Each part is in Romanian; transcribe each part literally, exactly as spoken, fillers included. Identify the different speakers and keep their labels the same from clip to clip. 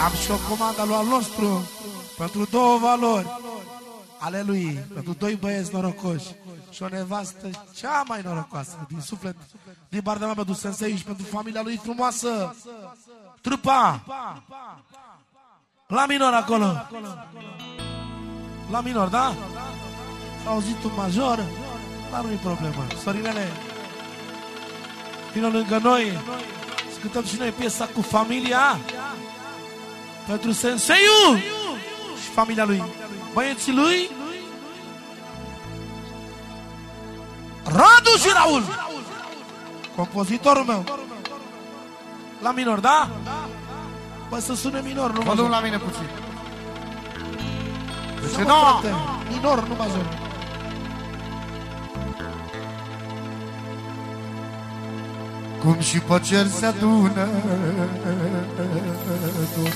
Speaker 1: Am și o comandă lui al nostru pentru două valori ale lui, pentru doi băieți norocoși și o nevastă cea mai norocoasă din suflet, din partea mea pentru Sensei și pentru familia lui frumoasă. Trupa la minor acolo. La minor, da? S-a auzit un major, dar nu-i problemă. Sorinele, vină lângă noi, să cântăm și noi piesa cu familia pentru Senseiu și familia lui, băieții lui Radu și Raul, compozitorul meu. La minor, da? Bă, să sune minor, nu major.
Speaker 2: Mă duc la mine puțin.
Speaker 1: Ce nu? Minor, nu major.
Speaker 2: Cum și pe cer se adună tot.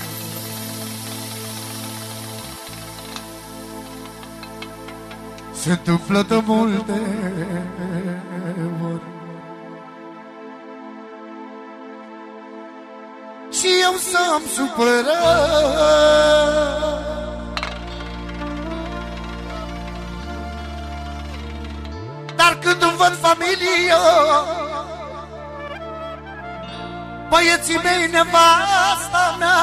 Speaker 2: Se întâmplă de multe ori și eu să-mi supără, dar când îmi văd familia, băieții mei, nevasta mea,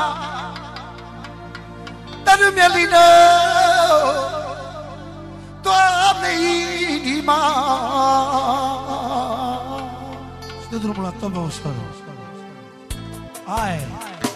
Speaker 2: dar îmi alină, Doamne, inima.
Speaker 1: Și de drumul la tobă ușor. Hai.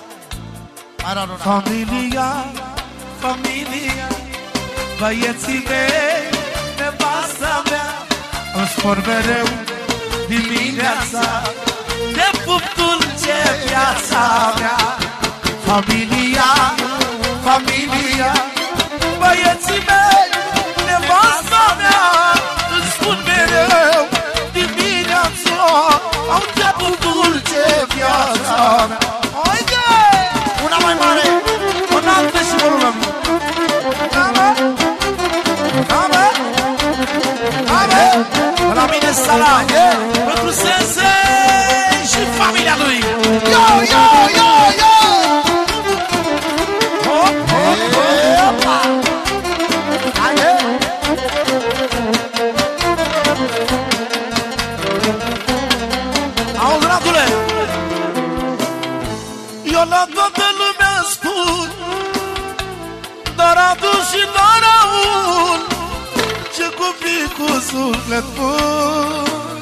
Speaker 1: Familia, familia, băieții mei, nevasta mea, îmi spor mereu dimineața, de pup dulce viața mea. Familia, familia, băieții mei, nevasta mea, îmi spun mereu dimineața, au de pup dulce viața mea. Haide!
Speaker 2: Una mai mare!
Speaker 1: Una altă și vor una mea. Ame! Ame! La mine sala, pentru Sensei și familia lui.
Speaker 2: Yo, yo, yo, yo!
Speaker 1: Hop, hop, hop!
Speaker 2: Haide!
Speaker 1: Auzi, Radule! Eu la toată lumea spun, dar Radu și dar Raul, ce copii cu suflet bun.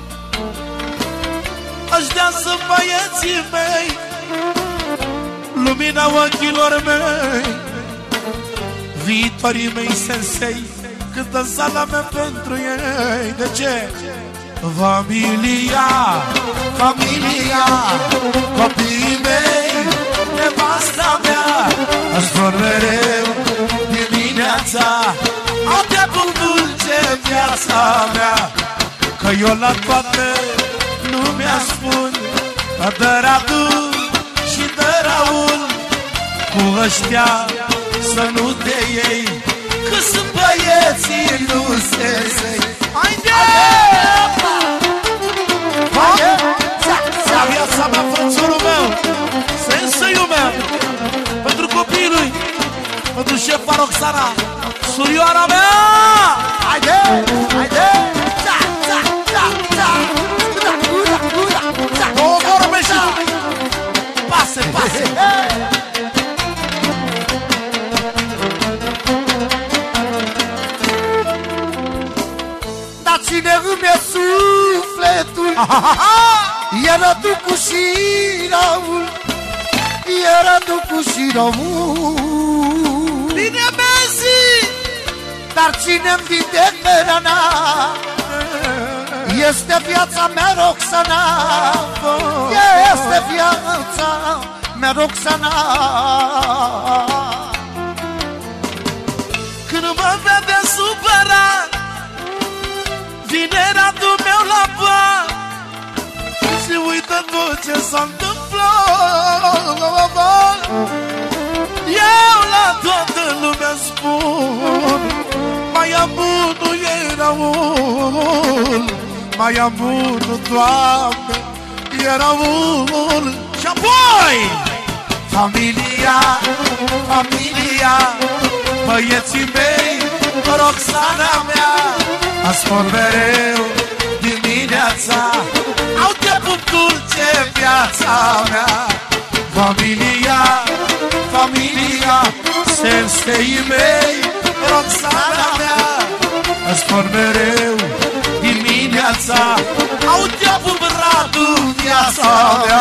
Speaker 1: Aș dea să băieții mei lumina ochilor mei, viitorii mei Sensei, cântă sala mea pentru ei. De ce? Familia, familia, copiii mei, nevasta mea, își vor mereu dimineața, au de pup dulce viața mea. Că eu la toată lumea spun, de Radu și de Raul, cu ăștia să nu te iei, că sunt băieții lui Sensei. Haide! Haide! La viața mea, frățorul meu, Senseiul meu, pentru copiii lui, pentru șefa Roxana, surioara mea!
Speaker 2: Haide! Haide! Da, da, da, da! Gura, gura, gura!
Speaker 1: Două vorbe și pase, pase!
Speaker 2: Dar cine îmi e sufletul, era tu cu și Raul, era tu cu și Raul.
Speaker 1: Bine mersi!
Speaker 2: Dar cine-mi vindecă rana, este viața mea, Roxana. Este viața mea, Roxana.
Speaker 1: Când mă vede supărat, vine Radu meu la bar și uită tot ce s-a întâmplat. Eu la toată lumea spun, mai am unul e Raul, mai am unul, Doamne, e Raul. Și apoi
Speaker 2: Familia, familia, băieții mei, Roxana mea, ascult mereu dimineața, au de pup dulce viața mea. Familia, familia, sensei mei, Roxana mea, ascult mereu dimineața, au de pup Radu viața mea.